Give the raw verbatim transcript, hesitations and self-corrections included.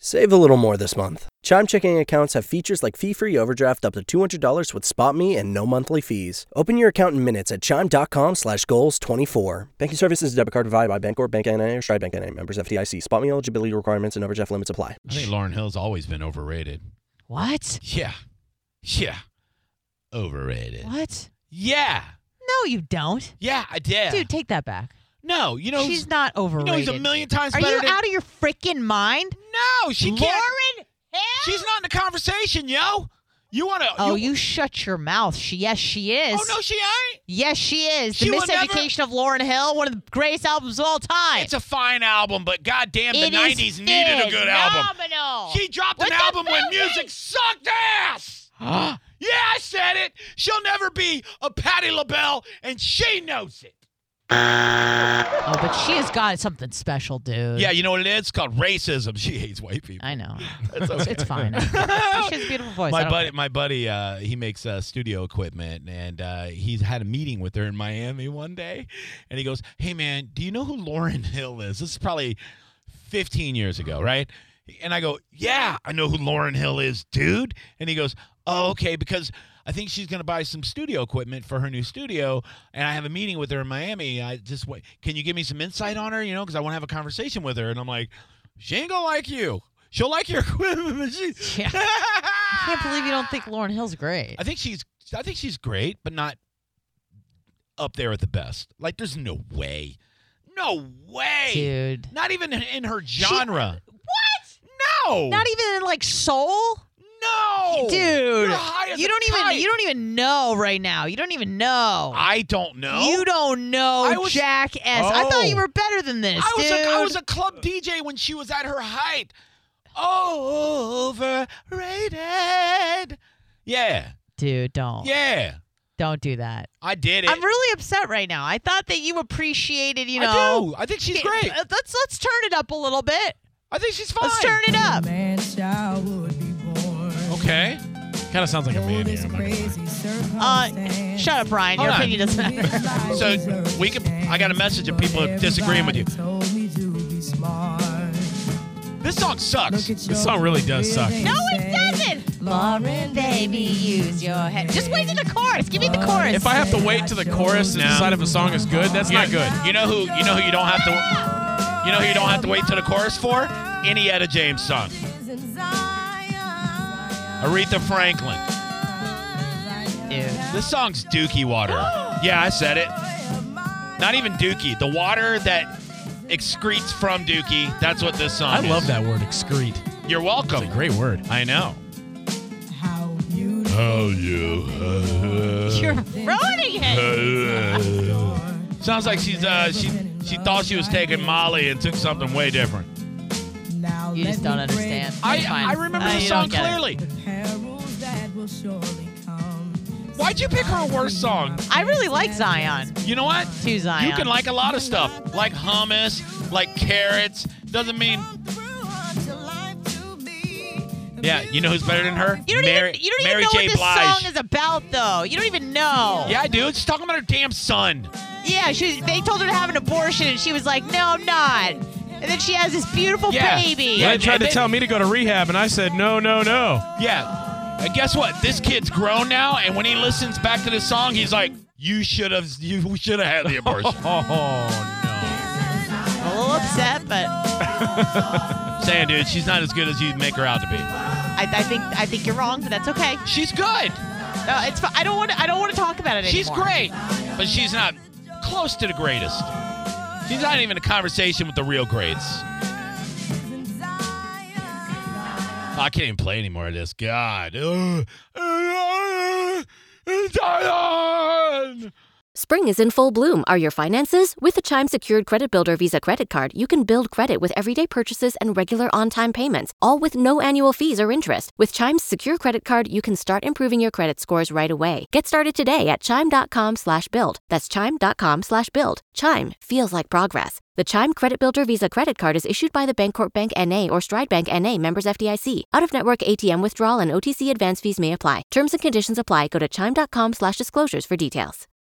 Save a little more this month. Chime checking accounts have features like fee-free overdraft up to two hundred dollars with SpotMe and no monthly fees. Open your account in minutes at chime.com slash goals 24. Banking services debit card provided by Bancorp, Bank N A, or Stride Bank N A. Members F D I C. SpotMe eligibility requirements and overdraft limits apply. I think Lauryn Hill's always been overrated. What? Yeah. Yeah. Overrated. What? Yeah. No, you don't. Yeah, I did. Dude, take that back. No, you know she's not overrated. You know he's a million times Are better you than... out of your freaking mind? No, she Lauryn can't. Hill? She's not in the conversation, yo. You want to... Oh, you... you shut your mouth. She, yes, she is. Oh, no, she ain't? Yes, she is. She the will Miseducation never... of Lauryn Hill, one of the greatest albums of all time. It's a fine album, but goddamn, the it nineties is needed a good album. Phenomenal. She dropped With an album when music sucked ass. Huh? Yeah, I said it. She'll never be a Patti LaBelle, and she knows it. Oh, but she has got something special, dude. Yeah, you know what it is? It's called racism. She hates white people. I know. It's, okay. It's fine. She has a beautiful voice. My I don't buddy, care. my buddy, uh, he makes uh, studio equipment, and uh, he's had a meeting with her in Miami one day, and he goes, "Hey, man, do you know who Lauryn Hill is?" This is probably fifteen years ago, right? And I go, "Yeah, I know who Lauryn Hill is, dude." And he goes, "Oh, okay, because I think she's going to buy some studio equipment for her new studio, and I have a meeting with her in Miami. I just wait. Can you give me some insight on her, you know, because I want to have a conversation with her." And I'm like, "She ain't going to like you. She'll like your equipment." But she... yeah. I can't believe you don't think Lauryn Hill's great. I think she's I think she's great, but not up there at the best. Like, there's no way. No way. Dude. Not even in her genre. She... What? No. Not even in, like, soul? No, dude, you don't even kite. you don't even know right now. You don't even know. I don't know. You don't know, was, jackass. oh. I thought you were better than this, I was dude. A, I was a club D J when she was at her height. Overrated. Yeah. Dude, don't. Yeah. Don't do that. I did it. I'm really upset right now. I thought that you appreciated, you know. I do. I think she's great. Let's let's turn it up a little bit. I think she's fine. Let's turn it up. Okay. Kind of sounds like a man here. I'm not gonna lie. Uh, shut up, Brian. Hold Your on. opinion doesn't matter. So we can. I got a message of people disagreeing with you. This song sucks. This song really does suck. No, it doesn't. Lauryn, baby, use your head. Just wait to the chorus. Give me the chorus. If I have to wait to the chorus to No. decide if a song is good, that's You not know- good. You know who? You know who you don't have to. You know who you don't have to wait to the chorus for? Any Etta James song. Aretha Franklin. Dude. This song's Dookie water. Yeah, I said it. Not even Dookie. The water that excretes from Dookie. That's what this song I is. love that word, excrete. You're welcome. It's a great word. I know. How you? You're ruining it. Sounds like she's uh she she thought she was taking Molly and took something way different. You just don't understand. I It's fine. I remember Uh, the you song don't get it. clearly. Why'd you pick her worst song? I really like Zion. You know what? To Zion. You can like a lot of stuff, like hummus, like carrots. Doesn't mean. Yeah, you know who's better than her? You don't Mary, even, you don't Mary even know J. what this Blige. song is about, though. You don't even know. Yeah, I do. She's talking about her damn son. Yeah, she, they told her to have an abortion, and she was like, no, I'm not. And then she has this beautiful Yeah. baby. Yeah, they tried and to then- tell me to go to rehab, and I said, no, no, no. Yeah. And guess what? This kid's grown now, and when he listens back to this song, he's like, "You should have, you should have had the abortion." Oh, I'm a little upset, but Saying, dude, she's not as good as you make her out to be. I, I think I think you're wrong, but that's okay. She's good. No, it's fi- I don't want to I don't want to talk about it She's anymore. great, but she's not close to the greatest. She's not even a conversation with the real greats. Oh, I can't even play any more of this. God. Ugh. Zion! Spring is in full bloom. Are your finances? With the Chime Secured Credit Builder Visa Credit Card, you can build credit with everyday purchases and regular on-time payments, all with no annual fees or interest. With Chime's Secure Credit Card, you can start improving your credit scores right away. Get started today at chime.com slash build. That's chime.com slash build. Chime feels like progress. The Chime Credit Builder Visa Credit Card is issued by the Bancorp Bank N A or Stride Bank N A, members F D I C. Out-of-network A T M withdrawal and O T C advance fees may apply. Terms and conditions apply. Go to chime.com slash disclosures for details.